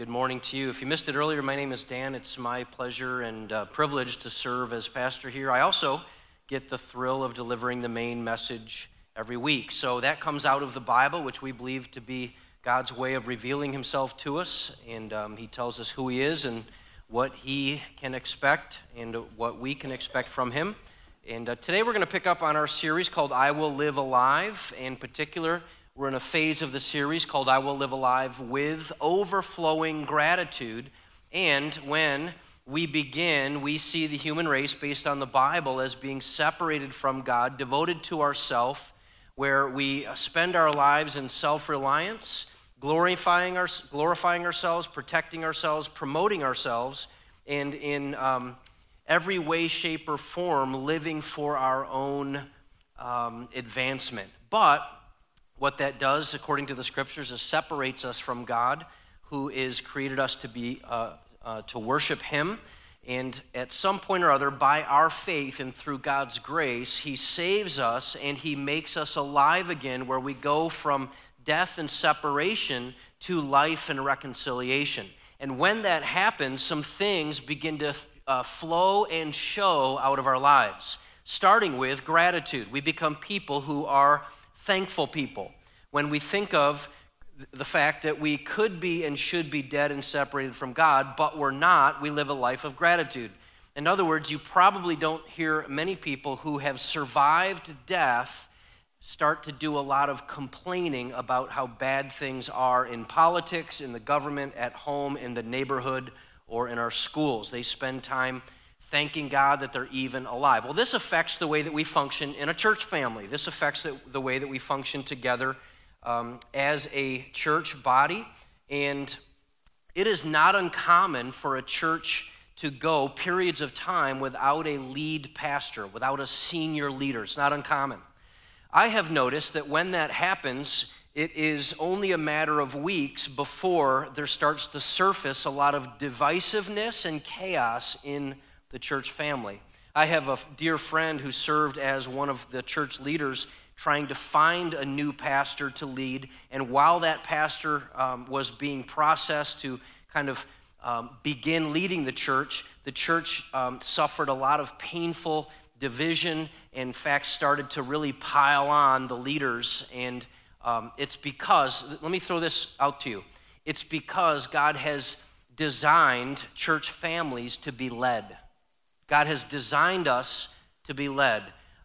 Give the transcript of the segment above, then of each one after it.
good morning to you. If you missed it earlier, my name is Dan. It's my pleasure and privilege to serve as pastor here. I also get the thrill of delivering the main message every week. So that comes out of the Bible, which we believe to be God's way of revealing himself to us. And he tells us who he is and what he can expect and what we can expect from him. And today we're going to pick up on our series called I Will Live Alive. In particular, we're in a phase of the series called I Will Live Alive with overflowing gratitude. And when we begin, we see the human race based on the Bible as being separated from God, devoted to ourself, where we spend our lives in self-reliance, glorifying ourselves, protecting ourselves, promoting ourselves, and in every way, shape, or form living for our own advancement. But what that does, according to the scriptures, is separates us from God, who is created us to be to worship him. And at some point or other, by our faith and through God's grace, he saves us and he makes us alive again, where we go from death and separation to life and reconciliation. And when that happens, some things begin to flow and show out of our lives, starting with gratitude. We become people who are thankful people. When we think of the fact that we could be and should be dead and separated from God, but we're not, we live a life of gratitude. In other words, you probably don't hear many people who have survived death start to do a lot of complaining about how bad things are in politics, in the government, at home, in the neighborhood, or in our schools. They spend time thanking God that they're even alive. Well, this affects the way that we function in a church family. This affects the way that we function together as a church body. And it is not uncommon for a church to go periods of time without a lead pastor, without a senior leader. It's not uncommon. I have noticed that when that happens, it is only a matter of weeks before there starts to surface a lot of divisiveness and chaos in the church family. I have a dear friend who served as one of the church leaders trying to find a new pastor to lead, and while that pastor was being processed to kind of begin leading the church suffered a lot of painful division, in fact started to really pile on the leaders, and it's because, let me throw this out to you, it's because God has designed church families to be led. God has designed us to be led.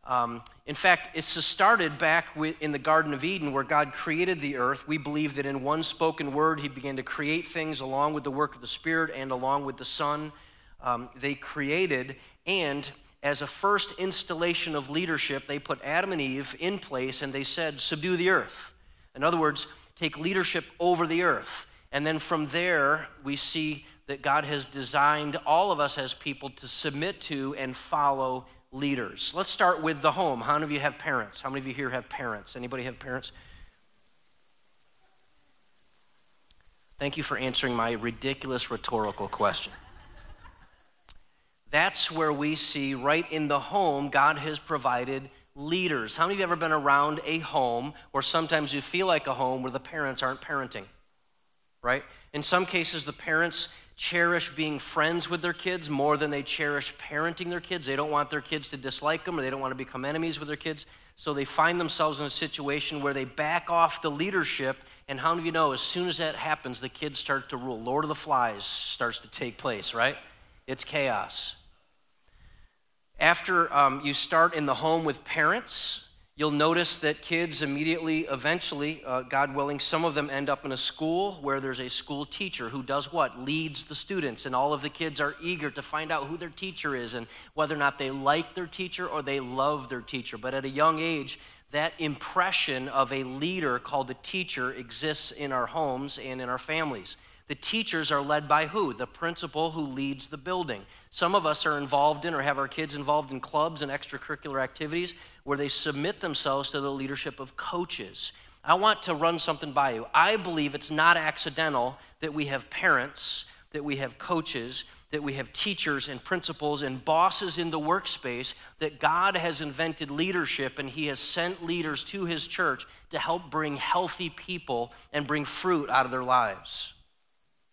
In fact, it's started back in the Garden of Eden, where God created the earth. We believe that in one spoken word, he began to create things along with the work of the Spirit and along with the Son. They created, and as a first installation of leadership, they put Adam and Eve in place, and they said, subdue the earth. In other words, take leadership over the earth. And then from there, we see that God has designed all of us as people to submit to and follow leaders. Let's start with the home. How many of you have parents? How many of you here have parents? Anybody have parents? Thank you for answering my ridiculous rhetorical question. That's where we see right in the home, God has provided leaders. How many of you have ever been around a home, or sometimes you feel like a home, where the parents aren't parenting, right? In some cases, the parents cherish being friends with their kids more than they cherish parenting their kids. They don't want their kids to dislike them, or they don't want to become enemies with their kids. So they find themselves in a situation where they back off the leadership. And how many of you know, as soon as that happens, the kids start to rule. Lord of the Flies starts to take place, right? It's chaos. After you start in the home with parents, you'll notice that kids immediately, eventually, God willing, some of them end up in a school where there's a school teacher who does what? Leads the students, and all of the kids are eager to find out who their teacher is and whether or not they like their teacher or they love their teacher. But at a young age, that impression of a leader called a teacher exists in our homes and in our families. The teachers are led by who? The principal who leads the building. Some of us are involved in or have our kids involved in clubs and extracurricular activities where they submit themselves to the leadership of coaches. I want to run something by you. I believe it's not accidental that we have parents, that we have coaches, that we have teachers and principals and bosses in the workspace, that God has invented leadership and he has sent leaders to his church to help bring healthy people and bring fruit out of their lives.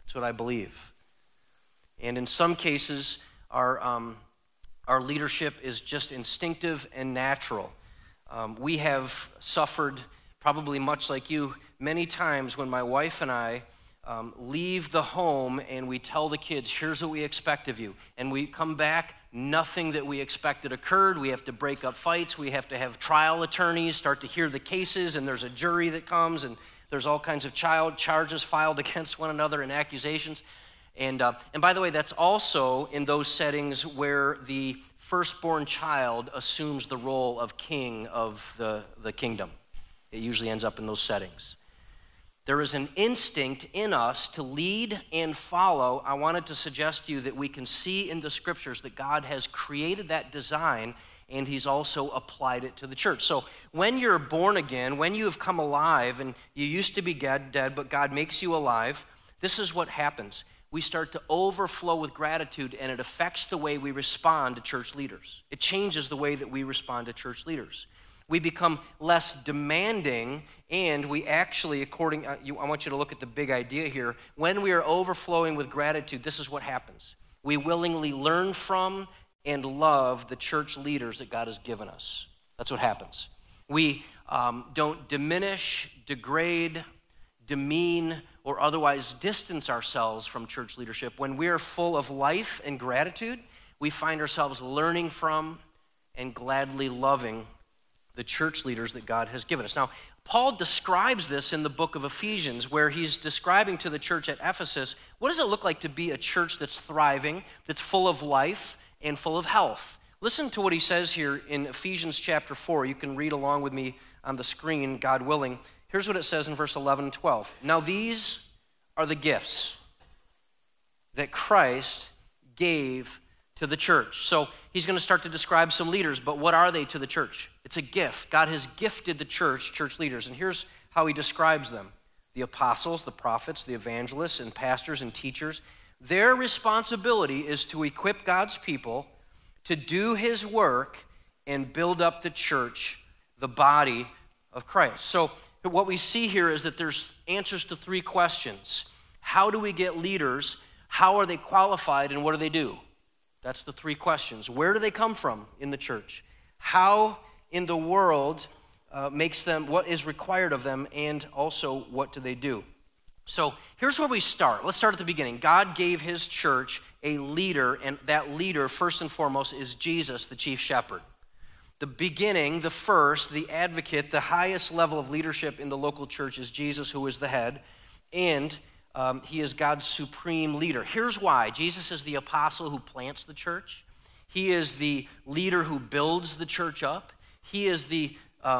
That's what I believe. And in some cases, our leadership is just instinctive and natural. We have suffered, probably much like you, many times when my wife and I leave the home and we tell the kids, here's what we expect of you. And we come back, nothing that we expected occurred. We have to break up fights. We have to have trial attorneys start to hear the cases, and there's a jury that comes, and there's all kinds of child charges filed against one another and accusations. And by the way, that's also in those settings where the firstborn child assumes the role of king of the kingdom. It usually ends up in those settings. There is an instinct in us to lead and follow. I wanted to suggest to you that we can see in the scriptures that God has created that design, and he's also applied it to the church. So when you're born again, when you have come alive, and you used to be dead, but God makes you alive, this is what happens. We start to overflow with gratitude, and it affects the way we respond to church leaders. It changes the way that we respond to church leaders. We become less demanding, and we actually, I want you to look at the big idea here. When we are overflowing with gratitude, this is what happens. We willingly learn from and love the church leaders that God has given us. That's what happens. We don't diminish, degrade, demean, or otherwise distance ourselves from church leadership. When we are full of life and gratitude, we find ourselves learning from and gladly loving the church leaders that God has given us. Now, Paul describes this in the book of Ephesians, where he's describing to the church at Ephesus, what does it look like to be a church that's thriving, that's full of life and full of health? Listen to what he says here in Ephesians chapter 4. You can read along with me on the screen, God willing. Here's what it says in verse 11 and 12. Now these are the gifts that Christ gave to the church. So he's going to start to describe some leaders, but what are they to the church? It's a gift. God has gifted the church leaders, and here's how he describes them. The apostles, the prophets, the evangelists, and pastors and teachers, their responsibility is to equip God's people to do his work and build up the church, the body of Christ. So what we see here is that there's answers to three questions. How do we get leaders? How are they qualified, and what do they do? That's the three questions. Where do they come from in the church? How in the world makes them, what is required of them, and also what do they do? So here's where we start. Let's start at the beginning. God gave his church a leader, and that leader, first and foremost, is Jesus, the chief shepherd. The beginning, the first, the advocate, the highest level of leadership in the local church is Jesus, who is the head, and he is God's supreme leader. Here's why. Jesus is the apostle who plants the church. He is the leader who builds the church up. He is the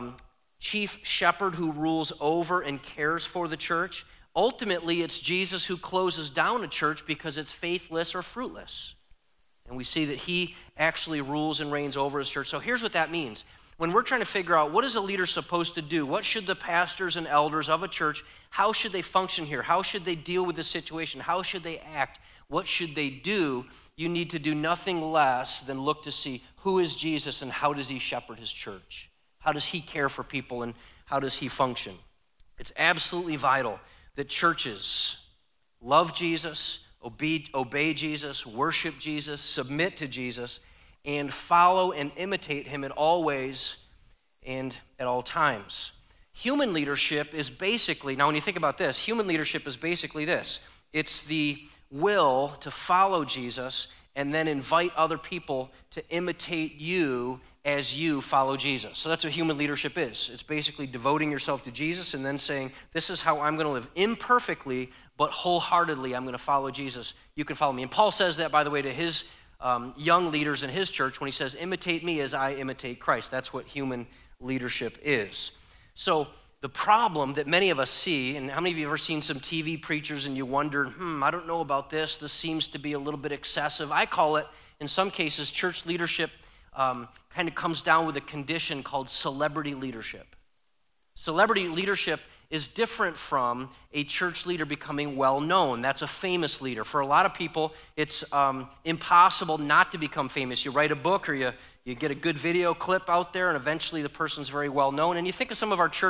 chief shepherd who rules over and cares for the church. Ultimately, it's Jesus who closes down a church because it's faithless or fruitless. And we see that he actually rules and reigns over his church. So here's what that means. When we're trying to figure out what is a leader supposed to do, what should the pastors and elders of a church, how should they function here? How should they deal with this situation? How should they act? What should they do? You need to do nothing less than look to see who is Jesus and how does he shepherd his church? How does he care for people and how does he function? It's absolutely vital that churches love Jesus, obey Jesus, worship Jesus, submit to Jesus, and follow and imitate him at all ways and at all times. Human leadership is basically, now when you think about this, human leadership is basically this. It's the will to follow Jesus and then invite other people to imitate you as you follow Jesus. So that's what human leadership is. It's basically devoting yourself to Jesus and then saying, this is how I'm going to live imperfectly, but wholeheartedly I'm going to follow Jesus. You can follow me. And Paul says that, by the way, to his young leaders in his church when he says, imitate me as I imitate Christ. That's what human leadership is. So the problem that many of us see, and how many of you have ever seen some TV preachers and you wonder, I don't know about this. This seems to be a little bit excessive. I call it, in some cases, church leadership kind of comes down with a condition called celebrity leadership. Celebrity leadership is different from a church leader becoming well-known. That's a famous leader. For a lot of people, it's impossible not to become famous. You write a book or you get a good video clip out there, and eventually the person's very well-known. And you think of some of our church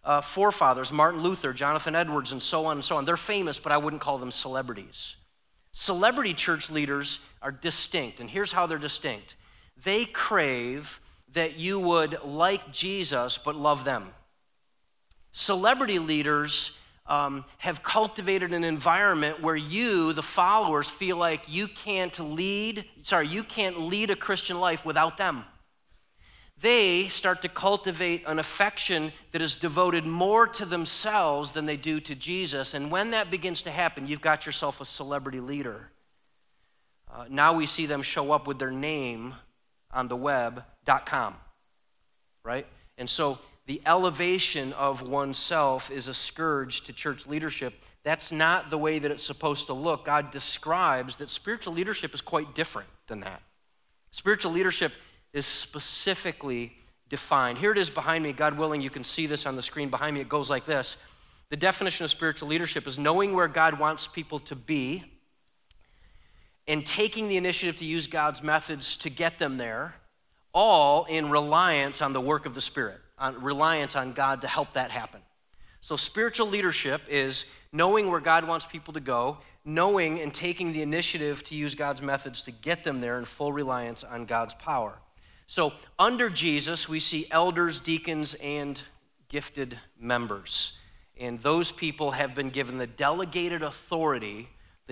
forefathers, Martin Luther, Jonathan Edwards, and so on and so on. They're famous, but I wouldn't call them celebrities. Celebrity church leaders are distinct, and here's how they're distinct. They crave that you would like Jesus but love them. Celebrity leaders have cultivated an environment where you, the followers, feel like you can't lead a Christian life without them. They start to cultivate an affection that is devoted more to themselves than they do to Jesus. And when that begins to happen, you've got yourself a celebrity leader. Now we see them show up with their name on the web.com, right? And so the elevation of oneself is a scourge to church leadership. That's not the way that it's supposed to look. God describes that spiritual leadership is quite different than that. Spiritual leadership is specifically defined. Here it is behind me. God willing, you can see this on the screen behind me. It goes like this. The definition of spiritual leadership is knowing where God wants people to be and taking the initiative to use God's methods to get them there, all in reliance on the work of the Spirit, on reliance on God to help that happen. So spiritual leadership is knowing where God wants people to go, knowing and taking the initiative to use God's methods to get them there in full reliance on God's power. So under Jesus, we see elders, deacons, and gifted members. And those people have been given the delegated authority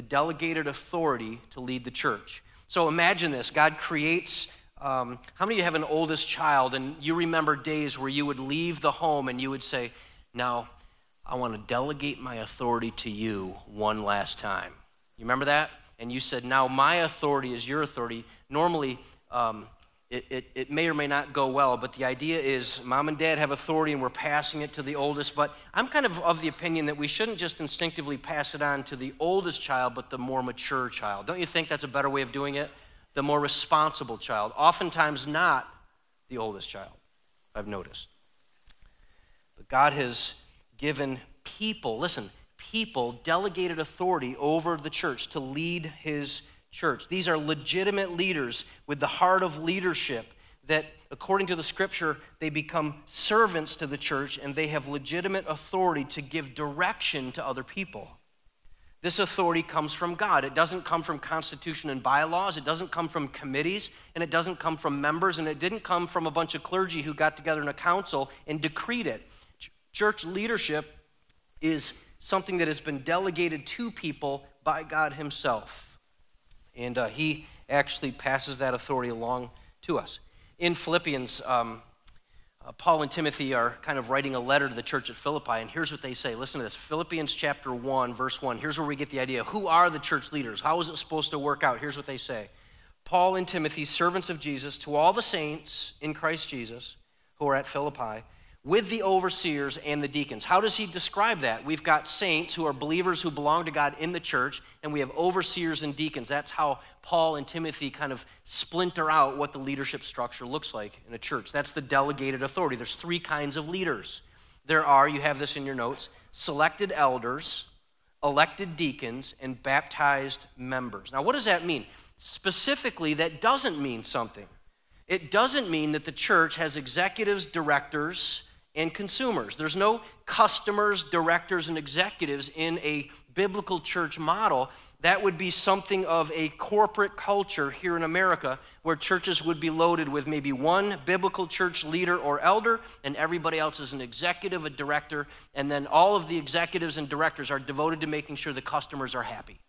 to lead the church. So imagine this. God creates, how many of you have an oldest child and you remember days where you would leave the home and you would say, now, I want to delegate my authority to you one last time. You remember that? And you said, now my authority is your authority. Normally, it may or may not go well, but the idea is mom and dad have authority and we're passing it to the oldest, but I'm kind of the opinion that we shouldn't just instinctively pass it on to the oldest child, but the more mature child. Don't you think that's a better way of doing it? The more responsible child. Oftentimes not the oldest child, I've noticed. But God has given people delegated authority over the church to lead his church. These are legitimate leaders with the heart of leadership that, according to the scripture, they become servants to the church and they have legitimate authority to give direction to other people. This authority comes from God. It doesn't come from constitution and bylaws. It doesn't come from committees, and it doesn't come from members, and it didn't come from a bunch of clergy who got together in a council and decreed it. Church leadership is something that has been delegated to people by God himself. And he actually passes that authority along to us. In Philippians, Paul and Timothy are kind of writing a letter to the church at Philippi, and here's what they say. Listen to this. Philippians chapter 1, verse 1. Here's where we get the idea. Who are the church leaders? How is it supposed to work out? Here's what they say. Paul and Timothy, servants of Jesus, to all the saints in Christ Jesus who are at Philippi, with the overseers and the deacons. How does he describe that? We've got saints who are believers who belong to God in the church, and we have overseers and deacons. That's how Paul and Timothy kind of splinter out what the leadership structure looks like in a church. That's the delegated authority. There's three kinds of leaders. There are, you have this in your notes, selected elders, elected deacons, and baptized members. Now, what does that mean? Specifically, that doesn't mean something. It doesn't mean that the church has executives, directors, and consumers. There's no customers, directors, and executives in a biblical church model. That would be something of a corporate culture here in America where churches would be loaded with maybe one biblical church leader or elder, and everybody else is an executive, a director, and then all of the executives and directors are devoted to making sure the customers are happy.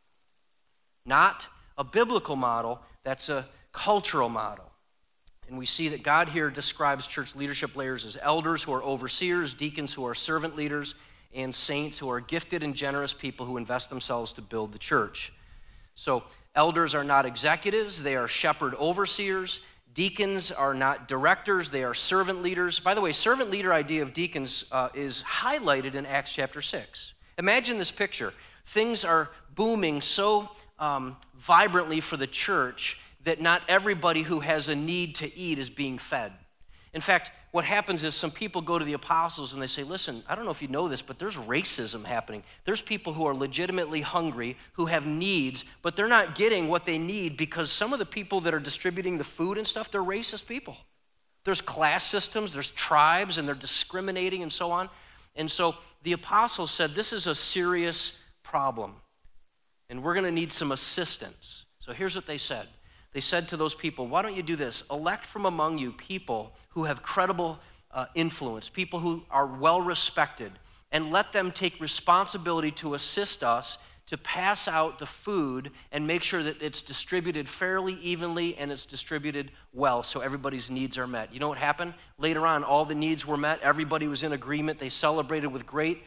Not a biblical model, that's a cultural model. And we see that God here describes church leadership layers as elders who are overseers, deacons who are servant leaders, and saints who are gifted and generous people who invest themselves to build the church. So elders are not executives, they are shepherd overseers. Deacons are not directors, they are servant leaders. By the way, servant leader idea of deacons is highlighted in Acts chapter 6. Imagine this picture. Things are booming so vibrantly for the church that not everybody who has a need to eat is being fed. In fact, what happens is some people go to the apostles and they say, listen, I don't know if you know this, but there's racism happening. There's people who are legitimately hungry, who have needs, but they're not getting what they need because some of the people that are distributing the food and stuff, they're racist people. There's class systems, there's tribes, and they're discriminating and so on. And so the apostles said, this is a serious problem, and we're going to need some assistance. So here's what they said. They said to those people, why don't you do this? Elect from among you people who have credible influence, people who are well respected, and let them take responsibility to assist us to pass out the food and make sure that it's distributed fairly, evenly, and it's distributed well so everybody's needs are met. You know what happened? Later on, all the needs were met. Everybody was in agreement. They celebrated with great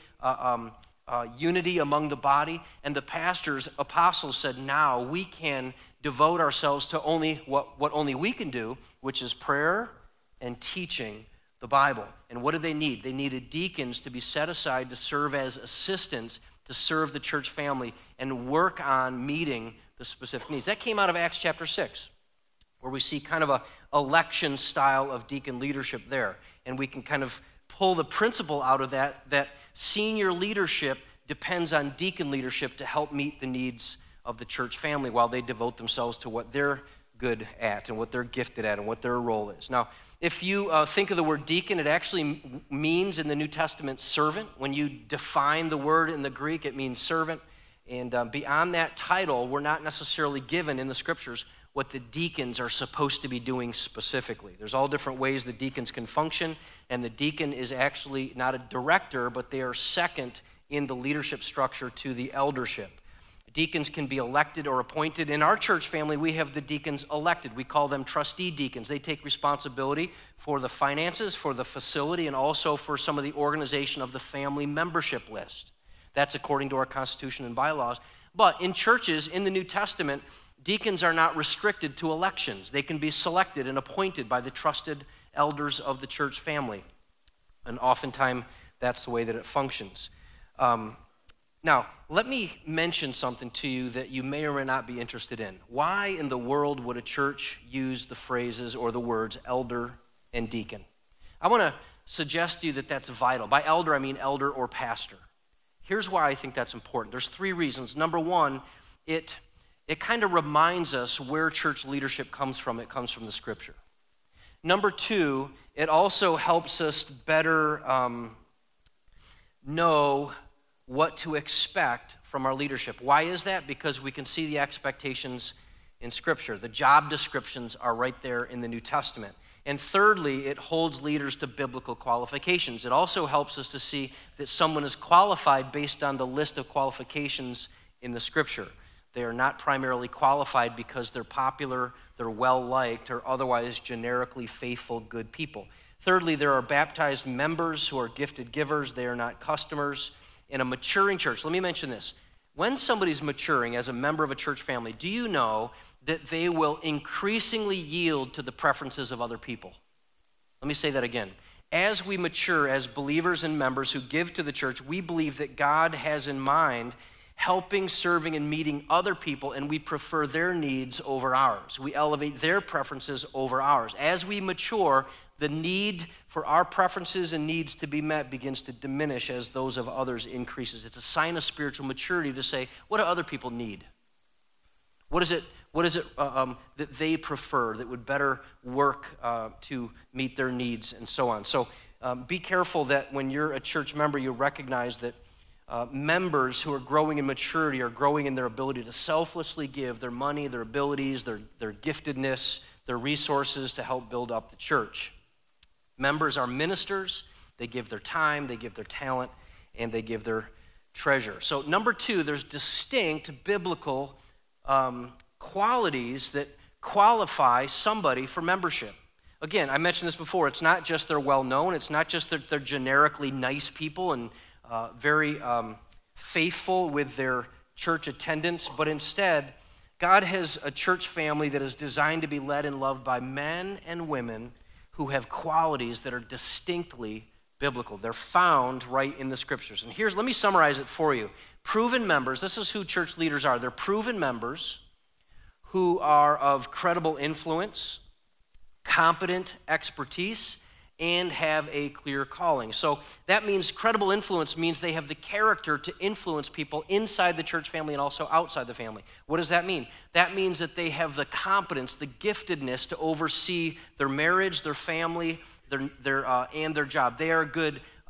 unity among the body. And the pastors, apostles said, now we can devote ourselves to only what only we can do, which is prayer and teaching the Bible. And what did they need? They needed deacons to be set aside to serve as assistants to serve the church family and work on meeting the specific needs. That came out of Acts chapter 6, where we see kind of a election style of deacon leadership there. And we can kind of pull the principle out of that senior leadership depends on deacon leadership to help meet the needs of the church family while they devote themselves to what they're good at and what they're gifted at and what their role is. Now, if you think of the word deacon, it actually means in the New Testament servant. When you define the word in the Greek, it means servant. And beyond that title, we're not necessarily given in the scriptures what the deacons are supposed to be doing specifically. There's all different ways the deacons can function, and the deacon is actually not a director, but they are second in the leadership structure to the eldership. Deacons can be elected or appointed. In our church family, we have the deacons elected. We call them trustee deacons. They take responsibility for the finances, for the facility, and also for some of the organization of the family membership list. That's according to our constitution and bylaws. But in churches in the New Testament, deacons are not restricted to elections. They can be selected and appointed by the trusted elders of the church family. And oftentimes, that's the way that it functions. Now, let me mention something to you that you may or may not be interested in. Why in the world would a church use the phrases or the words elder and deacon? I want to suggest to you that that's vital. By elder, I mean elder or pastor. Here's why I think that's important. There's three reasons. Number one, it kind of reminds us where church leadership comes from. It comes from the scripture. Number two, it also helps us better know what to expect from our leadership. Why is that? Because we can see the expectations in Scripture. The job descriptions are right there in the New Testament. And thirdly, it holds leaders to biblical qualifications. It also helps us to see that someone is qualified based on the list of qualifications in the Scripture. They are not primarily qualified because they're popular, they're well-liked, or otherwise generically faithful, good people. Thirdly, there are baptized members who are gifted givers. They are not customers. In a maturing church, let me mention this. When somebody's maturing as a member of a church family, do you know that they will increasingly yield to the preferences of other people? Let me say that again. As we mature as believers and members who give to the church, we believe that God has in mind helping, serving, and meeting other people, and we prefer their needs over ours. We elevate their preferences over ours. As we mature, the need for our preferences and needs to be met begins to diminish as those of others increases. It's a sign of spiritual maturity to say, what do other people need? What is it that they prefer that would better work to meet their needs and so on? So be careful that when you're a church member, you recognize that members who are growing in maturity are growing in their ability to selflessly give their money, their abilities, their giftedness, their resources to help build up the church. Members are ministers. They give their time, they give their talent, and they give their treasure. So number two, there's distinct biblical qualities that qualify somebody for membership. Again, I mentioned this before. It's not just they're well-known. It's not just that they're generically nice people and very faithful with their church attendance, but instead, God has a church family that is designed to be led and loved by men and women who have qualities that are distinctly biblical. They're found right in the scriptures. And let me summarize it for you. Proven members, this is who church leaders are. They're proven members who are of credible influence, competent expertise, and have a clear calling. So that means credible influence means they have the character to influence people inside the church family and also outside the family. What does that mean? That means that they have the competence, the giftedness to oversee their marriage, their family, and their job. They are good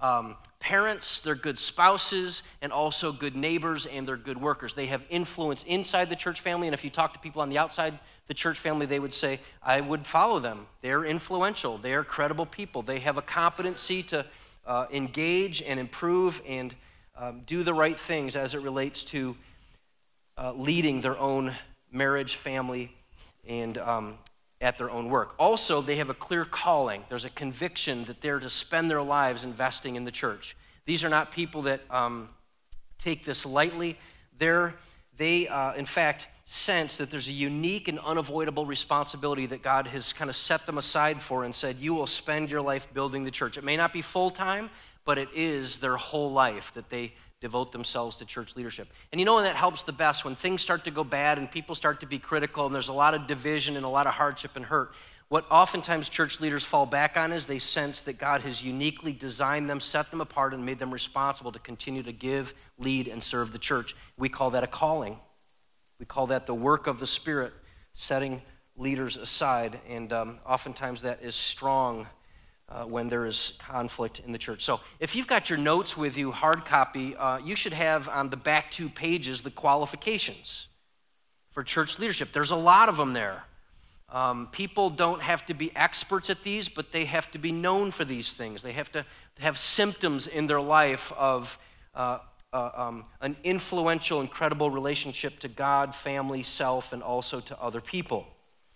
parents, they're good spouses, and also good neighbors, and they're good workers. They have influence inside the church family, and if you talk to people on the outside the church family, they would say, I would follow them. They're influential. They are credible people. They have a competency to engage and improve and do the right things as it relates to leading their own marriage, family, and at their own work. Also, they have a clear calling. There's a conviction that they're to spend their lives investing in the church. These are not people that take this lightly. They in fact, sense that there's a unique and unavoidable responsibility that God has kind of set them aside for and said, you will spend your life building the church. It may not be full-time, but it is their whole life that they devote themselves to church leadership. And you know when that helps the best? When things start to go bad and people start to be critical and there's a lot of division and a lot of hardship and hurt, what oftentimes church leaders fall back on is they sense that God has uniquely designed them, set them apart, and made them responsible to continue to give, lead, and serve the church. We call that a calling. We call that the work of the Spirit, setting leaders aside, and oftentimes that is strong when there is conflict in the church. So if you've got your notes with you, hard copy, you should have on the back 2 pages the qualifications for church leadership. There's a lot of them there. People don't have to be experts at these, but they have to be known for these things. They have to have symptoms in their life of an influential, incredible relationship to God, family, self, and also to other people.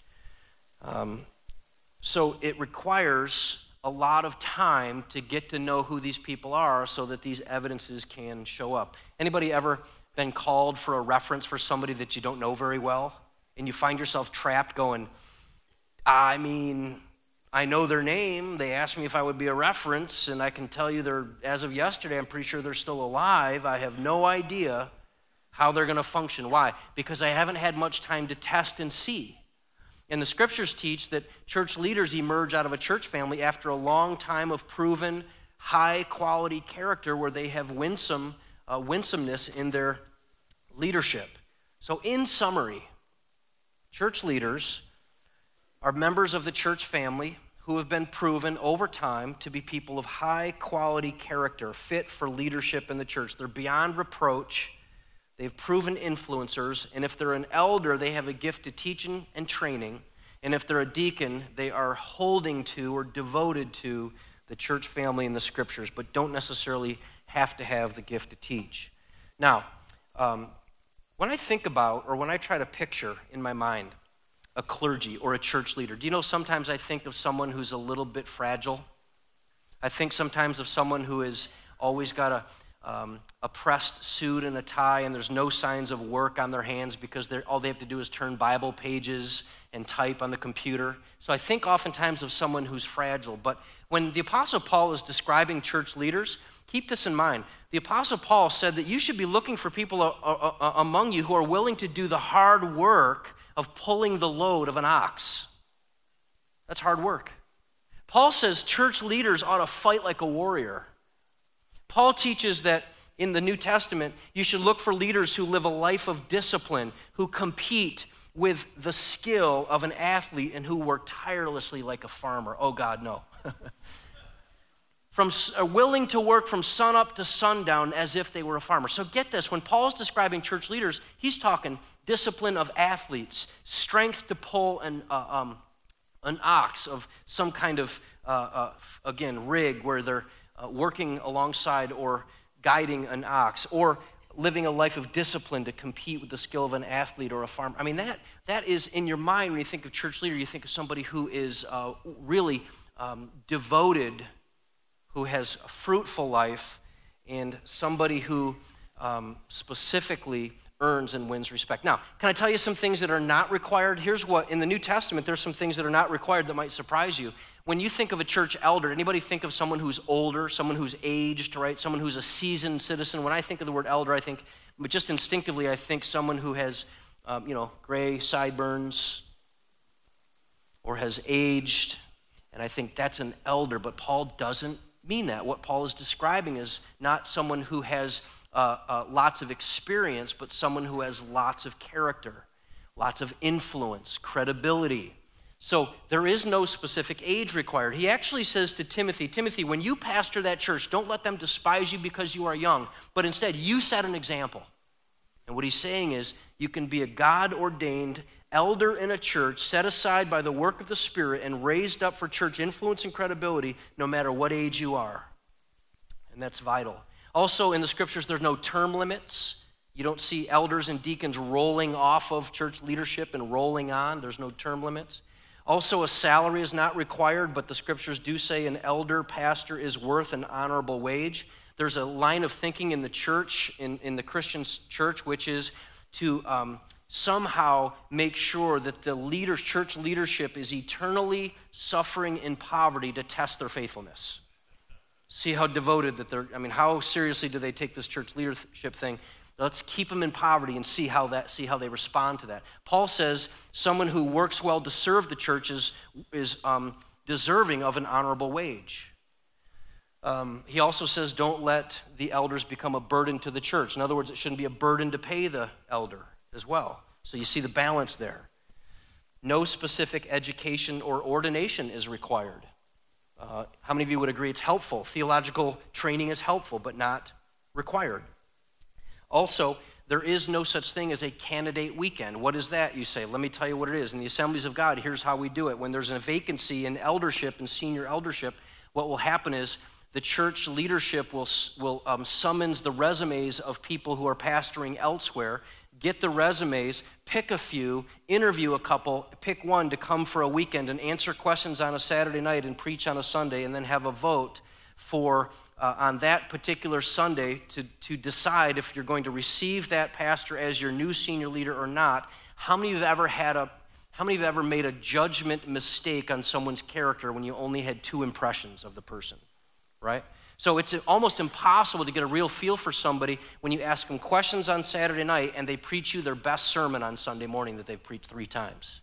So it requires a lot of time to get to know who these people are so that these evidences can show up. Anybody ever been called for a reference for somebody that you don't know very well, and you find yourself trapped going, I mean, I know their name. They asked me if I would be a reference, and I can tell you as of yesterday, I'm pretty sure they're still alive. I have no idea how they're going to function. Why? Because I haven't had much time to test and see. And the scriptures teach that church leaders emerge out of a church family after a long time of proven high-quality character where they have winsomeness in their leadership. So in summary, church leaders are members of the church family who have been proven over time to be people of high-quality character, fit for leadership in the church. They're beyond reproach. They've proven influencers, and if they're an elder, they have a gift to teaching and training, and if they're a deacon, they are holding to or devoted to the church family and the scriptures, but don't necessarily have to have the gift to teach. Now, when I think about, or when I try to picture in my mind a clergy or a church leader, do you know sometimes I think of someone who's a little bit fragile? I think sometimes of someone who has always got a pressed suit and a tie, and there's no signs of work on their hands because all they have to do is turn Bible pages and type on the computer. So I think oftentimes of someone who's fragile. But when the Apostle Paul is describing church leaders, keep this in mind. The Apostle Paul said that you should be looking for people among you who are willing to do the hard work of pulling the load of an ox. That's hard work. Paul says church leaders ought to fight like a warrior. Paul teaches that in the New Testament, you should look for leaders who live a life of discipline, who compete with the skill of an athlete, and who work tirelessly like a farmer. Oh God, no. Willing to work from sunup to sundown as if they were a farmer. So get this, when Paul's describing church leaders, he's talking discipline of athletes, strength to pull an ox of some kind of, rig where they're working alongside or guiding an ox, or living a life of discipline to compete with the skill of an athlete or a farmer. I mean, that is in your mind when you think of church leader, you think of somebody who is really devoted, who has a fruitful life, and somebody who specifically earns and wins respect. Now, can I tell you some things that are not required? Here's what, in the New Testament, there's some things that are not required that might surprise you. When you think of a church elder, anybody think of someone who's older, someone who's aged, right? Someone who's a seasoned citizen. When I think of the word elder, but just instinctively, I think someone who has, gray sideburns or has aged, and I think that's an elder, but Paul doesn't mean that. What Paul is describing is not someone who has lots of experience, but someone who has lots of character, lots of influence, credibility, So there is no specific age required. He actually says to Timothy, Timothy, when you pastor that church, don't let them despise you because you are young, but instead you set an example. And what he's saying is you can be a God-ordained elder in a church set aside by the work of the Spirit and raised up for church influence and credibility no matter what age you are. And that's vital. Also in the scriptures, there's no term limits. You don't see elders and deacons rolling off of church leadership and rolling on. There's no term limits. Also, a salary is not required, but the scriptures do say an elder pastor is worth an honorable wage. There's a line of thinking in the church, in the Christian church, which is to somehow make sure that the church leadership is eternally suffering in poverty to test their faithfulness. See how devoted that how seriously do they take this church leadership thing? Let's keep them in poverty and see how they respond to that. Paul says someone who works well to serve the church is deserving of an honorable wage. He also says don't let the elders become a burden to the church. In other words, it shouldn't be a burden to pay the elder as well. So you see the balance there. No specific education or ordination is required. How many of you would agree it's helpful? Theological training is helpful, but not required. Also, there is no such thing as a candidate weekend. What is that, you say? Let me tell you what it is. In the Assemblies of God, here's how we do it. When there's a vacancy in eldership and senior eldership, what will happen is the church leadership will summons the resumes of people who are pastoring elsewhere, get the resumes, pick a few, interview a couple, pick one to come for a weekend and answer questions on a Saturday night and preach on a Sunday, and then have a vote for on that particular Sunday to decide if you're going to receive that pastor as your new senior leader or not. How many of you have ever made a judgment mistake on someone's character when you only had 2 impressions of the person, right? So it's almost impossible to get a real feel for somebody when you ask them questions on Saturday night and they preach you their best sermon on Sunday morning that they've preached 3 times.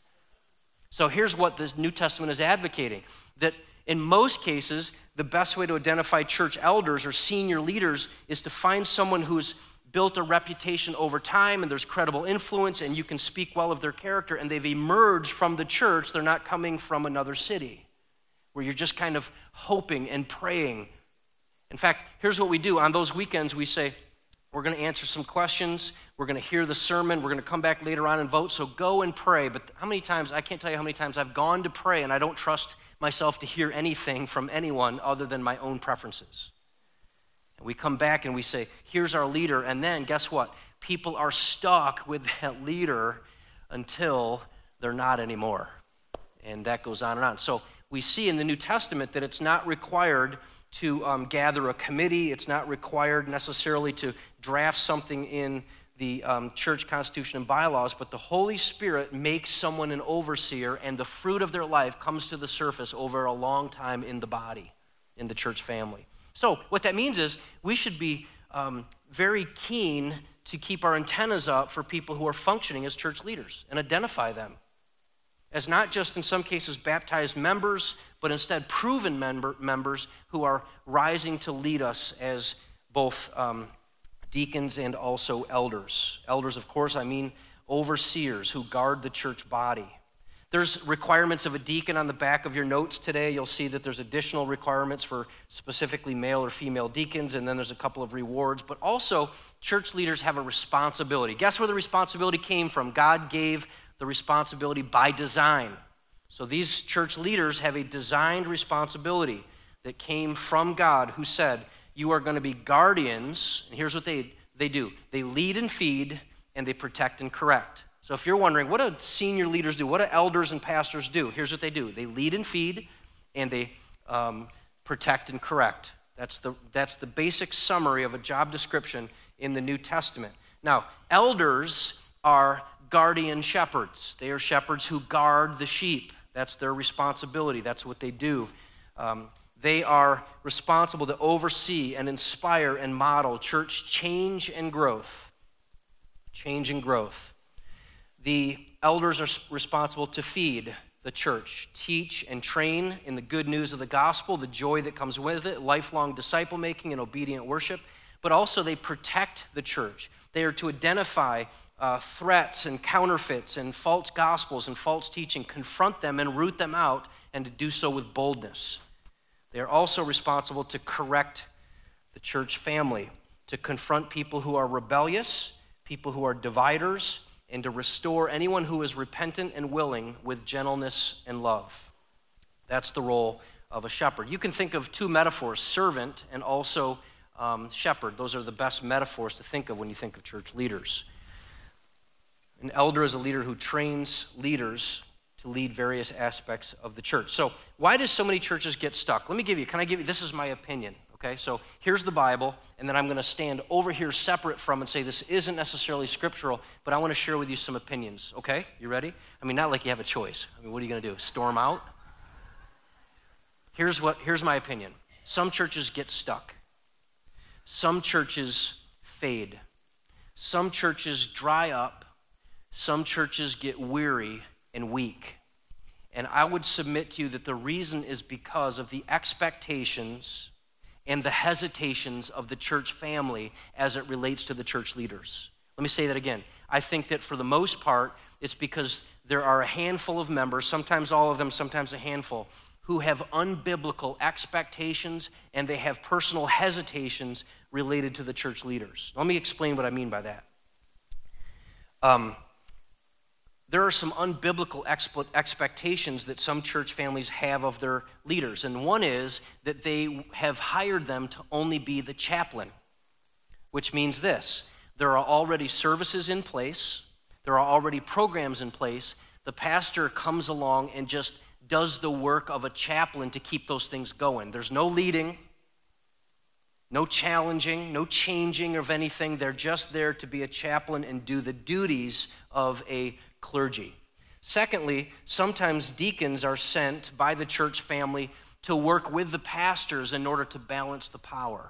So here's what the New Testament is advocating, that in most cases, the best way to identify church elders or senior leaders is to find someone who's built a reputation over time and there's credible influence and you can speak well of their character and they've emerged from the church. They're not coming from another city where you're just kind of hoping and praying. In fact, here's what we do. On those weekends, we say, we're going to answer some questions. We're going to hear the sermon. We're going to come back later on and vote. So go and pray. But how many times, I can't tell you how many times I've gone to pray and I don't trust myself to hear anything from anyone other than my own preferences. And we come back and we say, here's our leader. And then guess what? People are stuck with that leader until they're not anymore. And that goes on and on. So we see in the New Testament that it's not required to gather a committee. It's not required necessarily to draft something in the church constitution and bylaws, but the Holy Spirit makes someone an overseer, and the fruit of their life comes to the surface over a long time in the body, in the church family. So what that means is we should be very keen to keep our antennas up for people who are functioning as church leaders and identify them as not just in some cases baptized members, but instead proven members who are rising to lead us as both deacons and also elders. Elders, of course, I mean overseers who guard the church body. There's requirements of a deacon on the back of your notes today. You'll see that there's additional requirements for specifically male or female deacons, and then there's a couple of rewards. But also, church leaders have a responsibility. Guess where the responsibility came from? God gave the responsibility by design. So these church leaders have a designed responsibility that came from God, who said, you are going to be guardians, and here's what they do. They lead and feed, and they protect and correct. So if you're wondering, what do senior leaders do? What do elders and pastors do? Here's what they do. They lead and feed, and they protect and correct. That's the basic summary of a job description in the New Testament. Now, elders are guardian shepherds. They are shepherds who guard the sheep. That's their responsibility. That's what they do. They are responsible to oversee and inspire and model church change and growth. Change and growth. The elders are responsible to feed the church, teach and train in the good news of the gospel, the joy that comes with it, lifelong disciple making and obedient worship, but also they protect the church. They are to identify threats and counterfeits and false gospels and false teaching, confront them and root them out, and to do so with boldness. They are also responsible to correct the church family, to confront people who are rebellious, people who are dividers, and to restore anyone who is repentant and willing with gentleness and love. That's the role of a shepherd. You can think of two metaphors, servant and also shepherd. Those are the best metaphors to think of when you think of church leaders. An elder is a leader who trains leaders to lead various aspects of the church. So why do so many churches get stuck? This is my opinion, okay? So here's the Bible, and then I'm going to stand over here separate from and say this isn't necessarily scriptural, but I want to share with you some opinions, okay? You ready? I mean, not like you have a choice. I mean, what are you going to do, storm out? Here's my opinion. Some churches get stuck. Some churches fade. Some churches dry up. Some churches get weary and weak. And I would submit to you that the reason is because of the expectations and the hesitations of the church family as it relates to the church leaders. Let me say that again. I think that for the most part, it's because there are a handful of members, sometimes all of them, sometimes a handful, who have unbiblical expectations and they have personal hesitations related to the church leaders. Let me explain what I mean by that. There are some unbiblical expectations that some church families have of their leaders, and one is that they have hired them to only be the chaplain, which means this: there are already services in place, there are already programs in place, the pastor comes along and just does the work of a chaplain to keep those things going. There's no leading, no challenging, no changing of anything. They're just there to be a chaplain and do the duties of a clergy. Secondly, sometimes deacons are sent by the church family to work with the pastors in order to balance the power.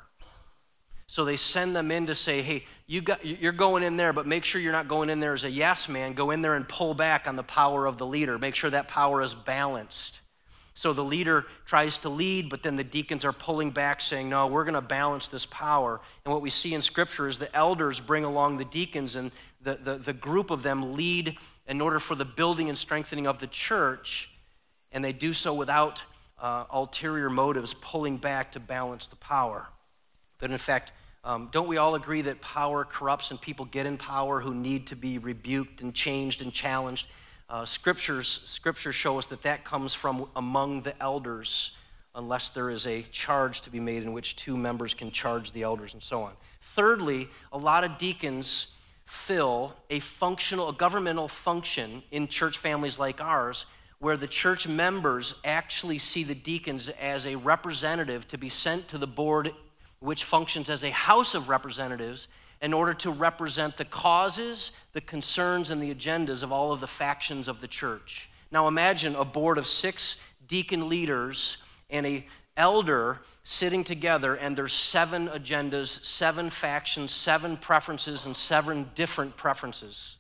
So they send them in to say, hey, you're going in there, but make sure you're not going in there as a yes man. Go in there and pull back on the power of the leader. Make sure that power is balanced. So the leader tries to lead, but then the deacons are pulling back saying, no, we're going to balance this power. And what we see in Scripture is the elders bring along the deacons, and the group of them lead in order for the building and strengthening of the church, and they do so without ulterior motives, pulling back to balance the power. But in fact, don't we all agree that power corrupts and people get in power who need to be rebuked and changed and challenged? Scriptures show us that comes from among the elders, unless there is a charge to be made in which two members can charge the elders and so on. Thirdly, a lot of deacons fill a governmental function in church families like ours, where the church members actually see the deacons as a representative to be sent to the board, which functions as a house of representatives, in order to represent the causes, the concerns, and the agendas of all of the factions of the church. Now imagine a board of 6 deacon leaders and an elder sitting together, and there's 7 agendas, 7 factions, 7 preferences, and 7 different preferences.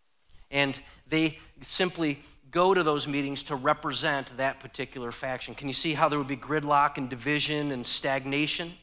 And they simply go to those meetings to represent that particular faction. Can you see how there would be gridlock and division and stagnation?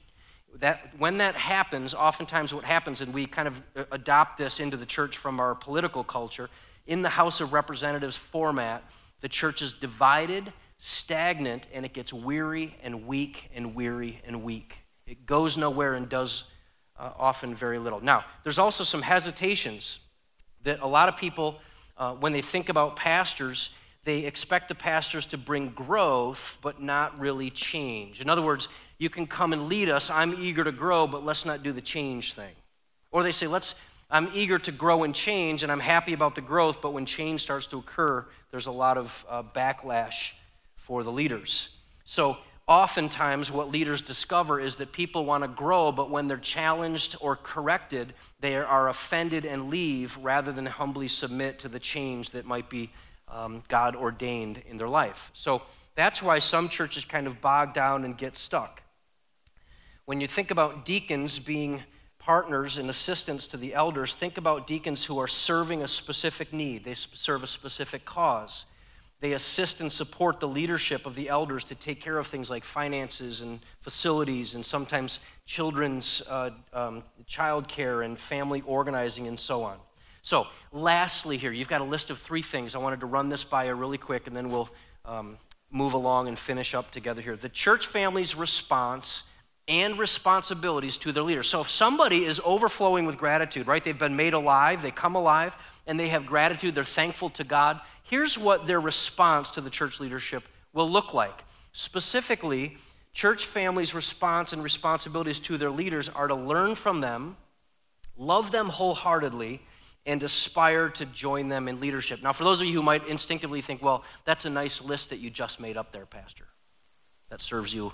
When that happens, oftentimes what happens, and we kind of adopt this into the church from our political culture, in the House of Representatives format, the church is divided, stagnant, and it gets weary and weak and weary and weak. It goes nowhere and does often very little. Now, there's also some hesitations that a lot of people, when they think about pastors, they expect the pastors to bring growth, but not really change. In other words, you can come and lead us. I'm eager to grow, but let's not do the change thing. Or they say, I'm eager to grow and change, and I'm happy about the growth, but when change starts to occur, there's a lot of backlash for the leaders. So oftentimes what leaders discover is that people want to grow, but when they're challenged or corrected, they are offended and leave rather than humbly submit to the change that might be God ordained in their life. So that's why some churches kind of bog down and get stuck. When you think about deacons being partners and assistants to the elders, think about deacons who are serving a specific need. They serve a specific cause. They assist and support the leadership of the elders to take care of things like finances and facilities and sometimes children's child care and family organizing and so on. So lastly here, you've got a list of 3 things. I wanted to run this by you really quick, and then we'll move along and finish up together here. The church family's response and responsibilities to their leaders. So if somebody is overflowing with gratitude, right? They've been made alive, they come alive, and they have gratitude, they're thankful to God. Here's what their response to the church leadership will look like. Specifically, church families' response and responsibilities to their leaders are to learn from them, love them wholeheartedly, and aspire to join them in leadership. Now, for those of you who might instinctively think, well, that's a nice list that you just made up there, Pastor. That serves you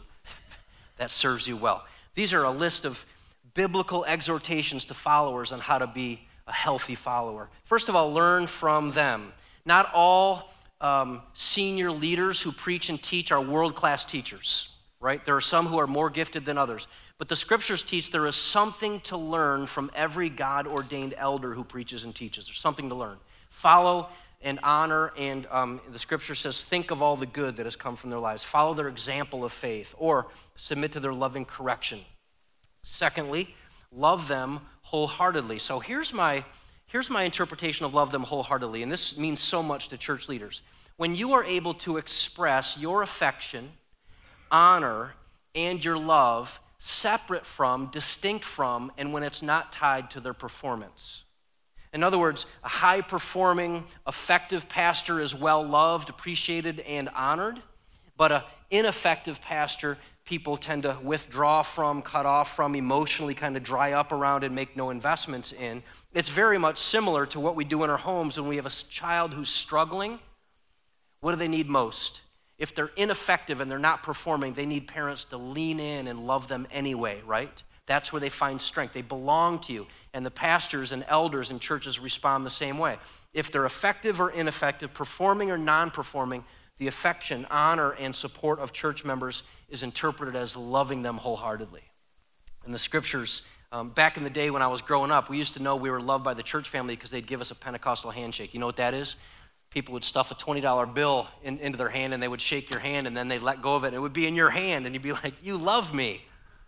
well. These are a list of biblical exhortations to followers on how to be a healthy follower. First of all, learn from them. Not all senior leaders who preach and teach are world-class teachers, right? There are some who are more gifted than others. But the scriptures teach there is something to learn from every God-ordained elder who preaches and teaches. There's something to learn. Follow and honor, and the scripture says, think of all the good that has come from their lives. Follow their example of faith, or submit to their loving correction. Secondly, love them wholeheartedly. So here's my interpretation of love them wholeheartedly, and this means so much to church leaders. When you are able to express your affection, honor, and your love separate from, distinct from, and when it's not tied to their performance. In other words, a high-performing, effective pastor is well-loved, appreciated, and honored, but an ineffective pastor, people tend to withdraw from, cut off from, emotionally kind of dry up around and make no investments in. It's very much similar to what we do in our homes when we have a child who's struggling. What do they need most? If they're ineffective and they're not performing, they need parents to lean in and love them anyway, right? That's where they find strength. They belong to you. And the pastors and elders in churches respond the same way. If they're effective or ineffective, performing or non-performing, the affection, honor, and support of church members is interpreted as loving them wholeheartedly. In the scriptures, back in the day when I was growing up, we used to know we were loved by the church family because they'd give us a Pentecostal handshake. You know what that is? People would stuff a $20 bill into their hand, and they would shake your hand, and then they'd let go of it, and it would be in your hand, and you'd be like, you love me.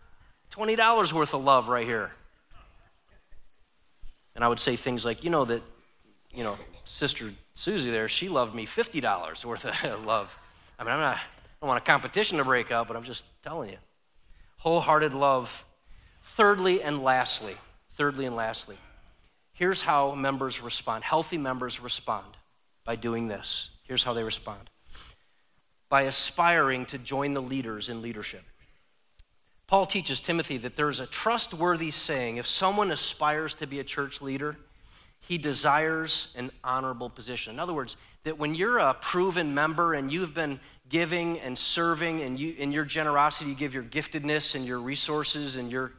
$20 worth of love right here. And I would say things like, Sister Susie there, she loved me $50 worth of love. I mean, I don't want a competition to break out, but I'm just telling you. Wholehearted love. Thirdly and lastly, here's how members respond. Healthy members respond by doing this. Here's how they respond. By aspiring to join the leaders in leadership. Paul teaches Timothy that there's a trustworthy saying, if someone aspires to be a church leader, he desires an honorable position. In other words, that when you're a proven member and you've been giving and serving, and in your generosity, you give your giftedness and your resources and your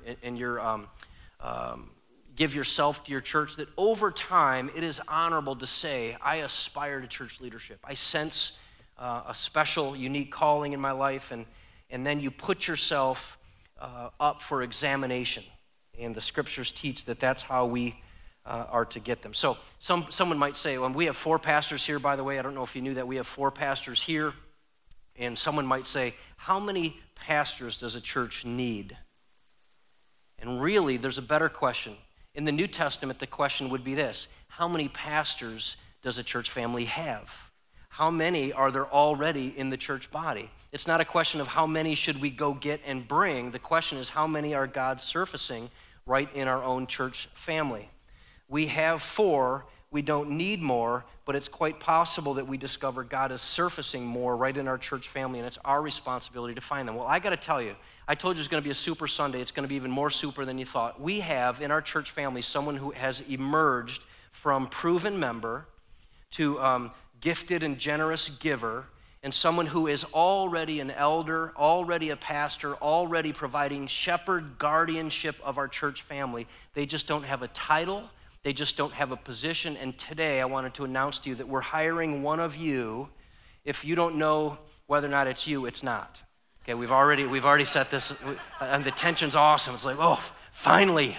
give yourself to your church, that over time it is honorable to say, I aspire to church leadership. I sense a special, unique calling in my life, and then you put yourself up for examination. And the scriptures teach that that's how we are to get them. So someone might say, well, we have 4 pastors here, by the way. I don't know if you knew that. We have 4 pastors here. And someone might say, how many pastors does a church need? And really, there's a better question. In the New Testament, the question would be this: how many pastors does a church family have? How many are there already in the church body? It's not a question of how many should we go get and bring. The question is, how many are God surfacing right in our own church family? We have 4. We don't need more, but it's quite possible that we discover God is surfacing more right in our church family, and it's our responsibility to find them. Well, I got to tell you, I told you it's going to be a super Sunday. It's going to be even more super than you thought. We have in our church family someone who has emerged from proven member to gifted and generous giver, and someone who is already an elder, already a pastor, already providing shepherd guardianship of our church family. They just don't have a title. They just don't have a position. And today I wanted to announce to you that we're hiring one of you. If you don't know whether or not it's you, it's not. Okay, we've already set this, and the tension's awesome. It's like, oh, finally,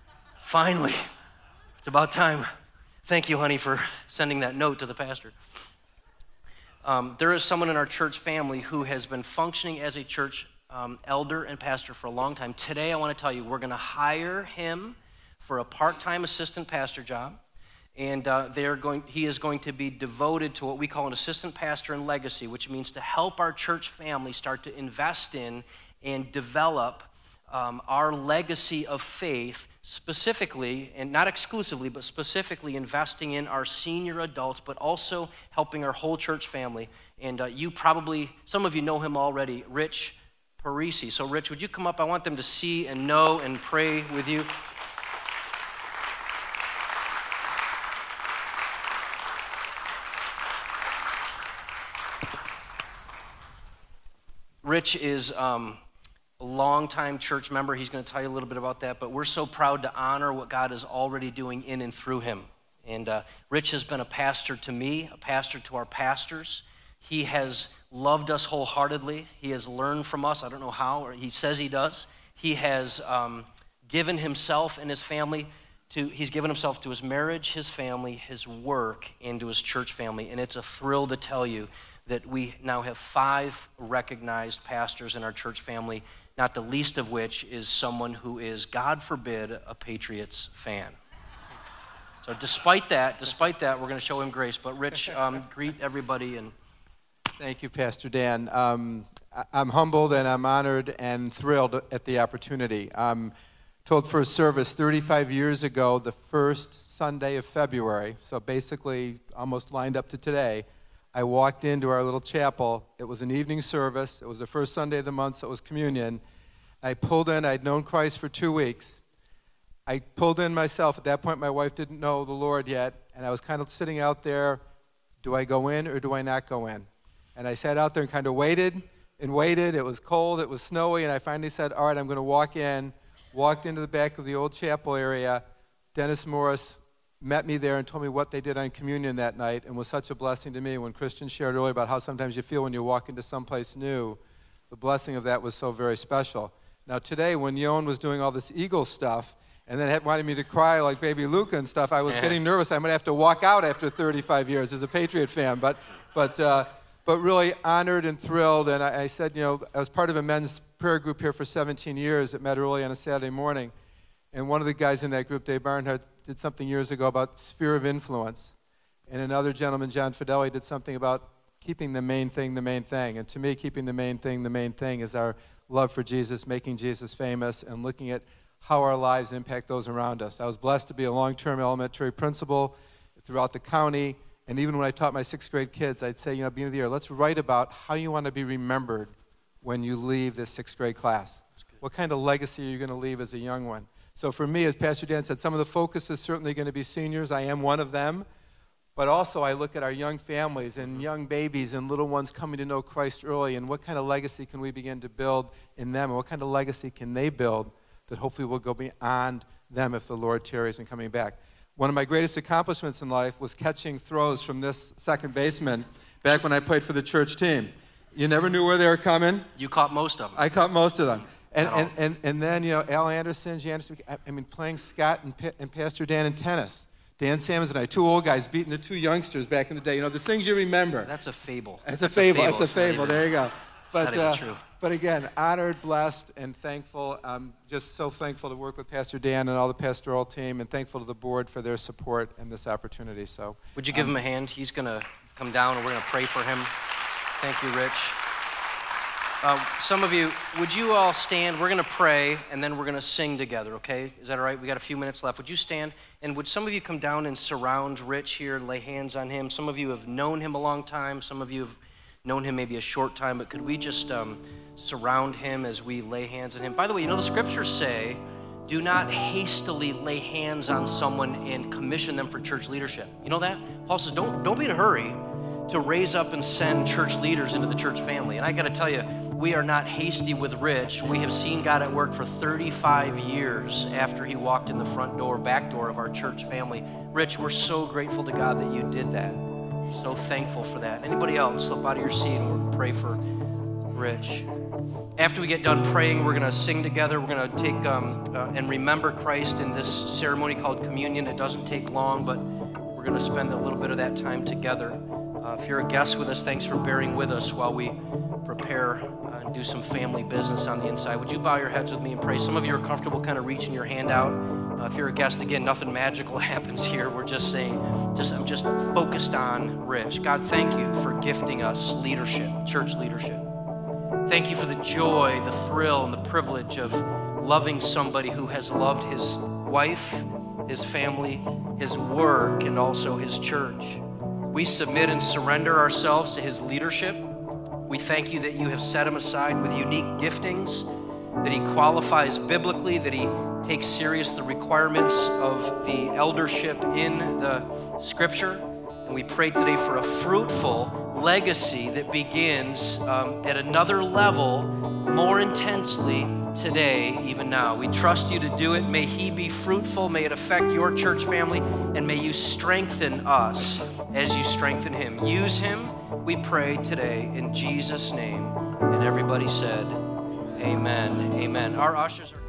it's about time. Thank you, honey, for sending that note to the pastor. There is someone in our church family who has been functioning as a church elder and pastor for a long time. Today I want to tell you we're going to hire him for a part-time assistant pastor job, And he is going to be devoted to what we call an assistant pastor in legacy, which means to help our church family start to invest in and develop our legacy of faith, specifically, and not exclusively, but specifically investing in our senior adults, but also helping our whole church family. And some of you know him already, Rich Parisi. So Rich, would you come up? I want them to see and know and pray with you. Rich is a longtime church member. He's going to tell you a little bit about that, but we're so proud to honor what God is already doing in and through him. And Rich has been a pastor to me, a pastor to our pastors. He has loved us wholeheartedly. He has learned from us. I don't know how, or he says he does. He has given himself and his family he's given himself to his marriage, his family, his work, and to his church family. And it's a thrill to tell you that we now have 5 recognized pastors in our church family, not the least of which is someone who is, God forbid, a Patriots fan. So despite that, we're going to show him grace. But Rich, greet everybody. Thank you, Pastor Dan. I'm humbled and I'm honored and thrilled at the opportunity. I'm told for a service 35 years ago, the first Sunday of February, so basically almost lined up to today, I walked into our little chapel. It was an evening service. It was the first Sunday of the month, so it was communion. I pulled in. I'd known Christ for 2 weeks. I pulled in myself. At that point, my wife didn't know the Lord yet, and I was kind of sitting out there, do I go in or do I not go in? And I sat out there and kind of waited and waited. It was cold. It was snowy, and I finally said, all right, I'm going to walk in. Walked into the back of the old chapel area. Dennis Morris met me there and told me what they did on communion that night, and was such a blessing to me. When Christian shared earlier about how sometimes you feel when you walk into someplace new, the blessing of that was so very special. Now today, when Yon was doing all this Eagles stuff, and then wanted me to cry like baby Luca and stuff, I was getting nervous. I'm going to have to walk out after 35 years as a Patriot fan, but really honored and thrilled. And I said, I was part of a men's prayer group here for 17 years that met early on a Saturday morning, and one of the guys in that group, Dave Barnhart, did something years ago about sphere of influence. And another gentleman, John Fideli, did something about keeping the main thing the main thing. And to me, keeping the main thing is our love for Jesus, making Jesus famous, and looking at how our lives impact those around us. I was blessed to be a long-term elementary principal throughout the county. And even when I taught my 6th grade kids, I'd say, beginning of the year, let's write about how you want to be remembered when you leave this 6th grade class. What kind of legacy are you going to leave as a young one? So for me, as Pastor Dan said, some of the focus is certainly going to be seniors. I am one of them. But also I look at our young families and young babies and little ones coming to know Christ early, and what kind of legacy can we begin to build in them, and what kind of legacy can they build that hopefully will go beyond them if the Lord tarries and coming back. One of my greatest accomplishments in life was catching throws from this second baseman back when I played for the church team. You never knew where they were coming. You caught most of them. I caught most of them. And then, Al Anderson, playing Scott and Pastor Dan in tennis. Dan Sammons and I, 2 old guys beating the 2 youngsters back in the day. The things you remember. That's a fable. It's a fable. There you go. True. But again, honored, blessed, and thankful. I'm just so thankful to work with Pastor Dan and all the pastoral team, and thankful to the board for their support and this opportunity. So, would you give him a hand? He's going to come down, and we're going to pray for him. Thank you, Rich. Some of you, would you all stand? We're going to pray, and then we're going to sing together, okay? Is that all right? We got a few minutes left. Would you stand? And would some of you come down and surround Rich here and lay hands on him? Some of you have known him a long time. Some of you have known him maybe a short time. But could we just surround him as we lay hands on him? By the way, the scriptures say, do not hastily lay hands on someone and commission them for church leadership. You know that? Paul says, don't be in a hurry to raise up and send church leaders into the church family. And I got to tell you, we are not hasty with Rich. We have seen God at work for 35 years after he walked in the back door of our church family. Rich, we're so grateful to God that you did that. So thankful for that. Anybody else, slip out of your seat and we'll pray for Rich. After we get done praying, we're going to sing together. We're going to take and remember Christ in this ceremony called communion. It doesn't take long, but we're going to spend a little bit of that time together. If you're a guest with us, thanks for bearing with us while we prepare and do some family business on the inside. Would you bow your heads with me and pray? Some of you are comfortable kind of reaching your hand out If you're a guest, again, nothing magical happens here. We're just saying, I'm just focused on Rich. God, thank you for gifting us leadership, church leadership. Thank you for the joy, the thrill, and the privilege of loving somebody who has loved his wife, his family, his work, and also his church. We submit and surrender ourselves to his leadership. We thank you that you have set him aside with unique giftings, that he qualifies biblically, that he takes serious the requirements of the eldership in the scripture. And we pray today for a fruitful legacy that begins at another level more intensely today, even now. We trust you to do it. May he be fruitful. May it affect your church family. And may you strengthen us as you strengthen him. Use him, we pray today, in Jesus' name. And everybody said, amen. Amen. Our ushers are